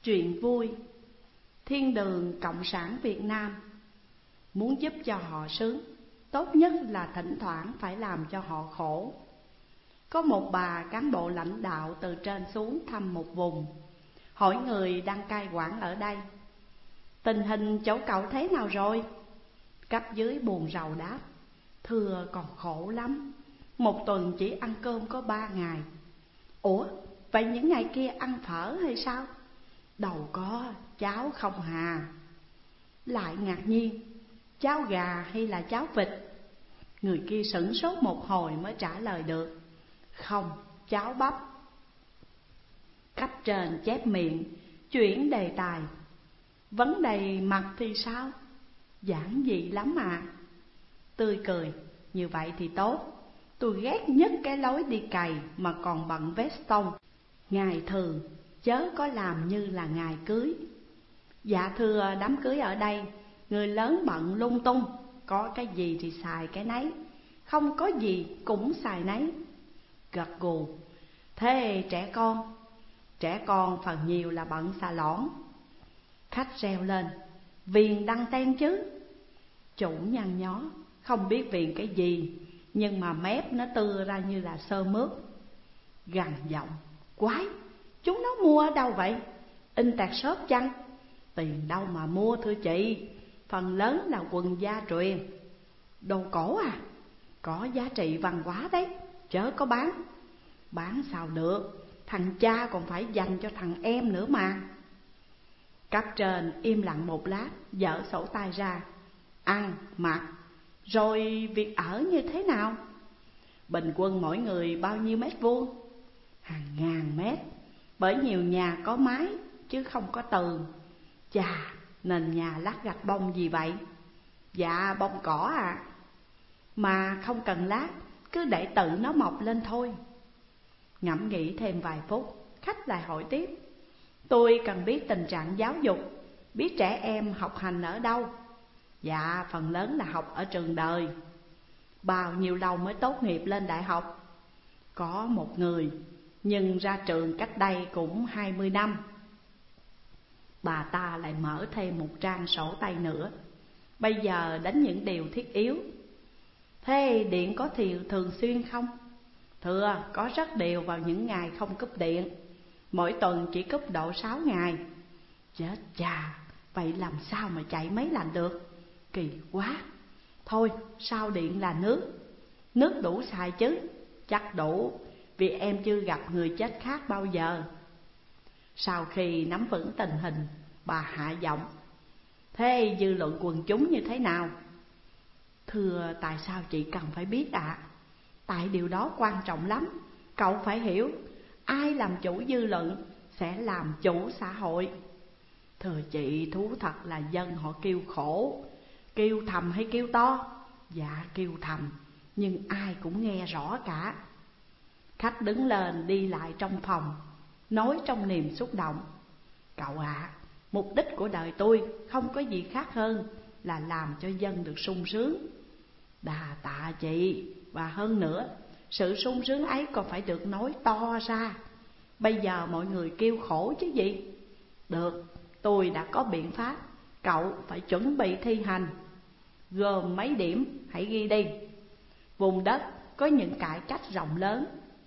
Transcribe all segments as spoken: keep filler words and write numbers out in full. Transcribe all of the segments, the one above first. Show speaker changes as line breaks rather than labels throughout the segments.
Chuyện vui. Thiên đường Cộng sản Việt Nam muốn giúp cho họ sướng, tốt nhất là thỉnh thoảng phải làm cho họ khổ. Có một bà cán bộ lãnh đạo từ trên xuống thăm một vùng, hỏi người đang cai quản ở đây: tình hình chỗ cậu thế nào rồi? Cấp dưới buồn rầu đáp: thưa còn khổ lắm, một tuần chỉ ăn cơm có ba ngày. Ủa, vậy những ngày kia ăn phở hay sao? Đâu có, cháo không hà. Lại ngạc nhiên: cháo gà hay là cháo vịt? Người kia sửng sốt một hồi mới trả lời được: không, cháo bắp. Cấp trên chép miệng, chuyển đề tài: vấn đề mặt thì sao? Giản dị lắm à. Tươi cười: như vậy thì tốt. Tôi ghét nhất cái lối đi cày mà còn bận veston. Ngày thường chớ có làm như là ngày cưới. Dạ thưa, đám cưới ở đây người lớn bận lung tung, có cái gì thì xài cái nấy, không có gì cũng xài nấy. Gật gù: thế trẻ con? Trẻ con phần nhiều là bận xà lõn. Khách reo lên: viền đăng ten chứ. Chủ nhăn nhó: không biết viền cái gì, nhưng mà mép nó tưa ra như là sơ mướp. Gằn giọng: quái, chúng nó mua ở đâu vậy? Internet shop chăng? Tiền đâu mà mua thưa chị, phần lớn là quần gia truyền. Đồ cổ à? Có giá trị văn hóa đấy, chớ có bán. Bán sao được, thằng cha còn phải dành cho thằng em nữa mà. Cấp trên im lặng một lát, dở sổ tay ra: ăn, mặc, rồi việc ở như thế nào? Bình quân mỗi người bao nhiêu mét vuông? Hàng ngàn mét, bởi nhiều nhà có mái chứ không có tường. Chà, nền nhà lát gạch bông gì vậy? Dạ bông cỏ à. Mà không cần lát, cứ để tự nó mọc lên thôi. Ngẫm nghĩ thêm vài phút, khách lại hỏi tiếp: tôi cần biết tình trạng giáo dục, biết trẻ em học hành ở đâu. Dạ phần lớn là học ở trường đời. Bao nhiêu lâu mới tốt nghiệp lên đại học? Có một người, nhưng ra trường cách đây cũng hai mươi năm. Bà ta lại mở thêm một trang sổ tay nữa, bây giờ đến những điều thiết yếu. Thế điện có thì thường xuyên không? Thưa, có rất đều vào những ngày không cúp điện. Mỗi tuần chỉ cúp độ sáu ngày. Chết chà, vậy làm sao mà chạy mấy lần được? Kỳ quá. Thôi, sao điện là nước. Nước đủ xài chứ? Chắc đủ, vì em chưa gặp người chết khác bao giờ. Sau khi nắm vững tình hình, bà hạ giọng: thế dư luận quần chúng như thế nào? Thưa, tại sao chị cần phải biết ạ? À? Tại điều đó quan trọng lắm. Cậu phải hiểu, ai làm chủ dư luận sẽ làm chủ xã hội. Thưa chị, thú thật là dân họ kêu khổ. Kêu thầm hay kêu to? Dạ kêu thầm, nhưng ai cũng nghe rõ cả. Khách đứng lên đi lại trong phòng, nói trong niềm xúc động: cậu ạ, à, mục đích của đời tôi không có gì khác hơn là làm cho dân được sung sướng. Đà tạ chị. Và hơn nữa, sự sung sướng ấy còn phải được nói to ra. Bây giờ mọi người kêu khổ chứ gì. Được, tôi đã có biện pháp, cậu phải chuẩn bị thi hành. Gồm mấy điểm, hãy ghi đi. Vùng đất có những cải cách rộng lớn.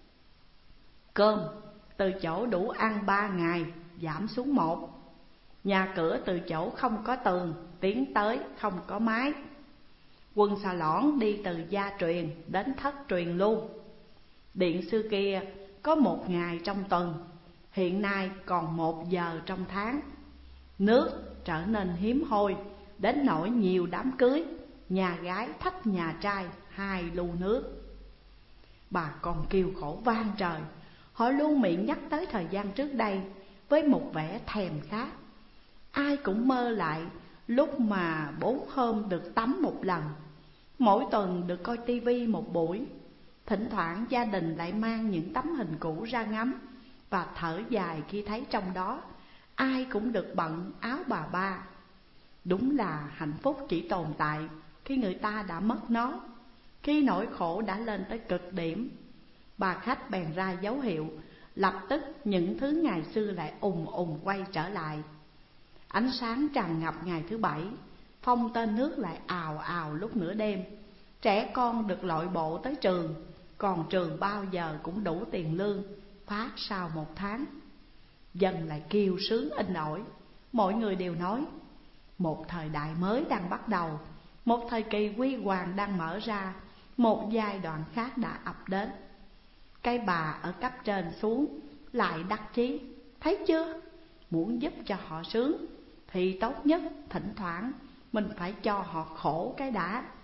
Cơm từ chỗ đủ ăn ba ngày giảm xuống một. Nhà cửa từ chỗ không có tường tiến tới không có mái. Quân xà lõn đi từ gia truyền đến thất truyền luôn. Điện xưa kia có một ngày trong tuần, hiện nay còn một giờ trong tháng. Nước trở nên hiếm hoi, đến nỗi nhiều đám cưới nhà gái thách nhà trai hai lu nước. Bà còn kêu khổ vang trời. Họ luôn miệng nhắc tới thời gian trước đây với một vẻ thèm khát. Ai cũng mơ lại lúc mà bốn hôm được tắm một lần, mỗi tuần được coi tivi một buổi. Thỉnh thoảng gia đình lại mang những tấm hình cũ ra ngắm và thở dài khi thấy trong đó ai cũng được bận áo bà ba. Đúng là hạnh phúc chỉ tồn tại khi người ta đã mất nó, khi nỗi khổ đã lên tới cực điểm. Bà khách bèn ra dấu hiệu lập tức những thứ ngày xưa lại ùn ùn quay trở lại. Ánh sáng tràn ngập ngày thứ bảy, phong tên nước lại ào ào lúc nửa đêm. Trẻ con được lội bộ tới trường, còn trường bao giờ cũng đủ tiền lương phát sau một tháng. Dân lại kêu sướng in ỏi, mọi người đều nói một thời đại mới đang bắt đầu, một thời kỳ huy hoàng đang mở ra, một giai đoạn khác đã ập đến. Cái bà ở cấp trên xuống lại đắc chí, thấy chưa, muốn giúp cho họ sướng thì tốt nhất thỉnh thoảng mình phải cho họ khổ cái đã.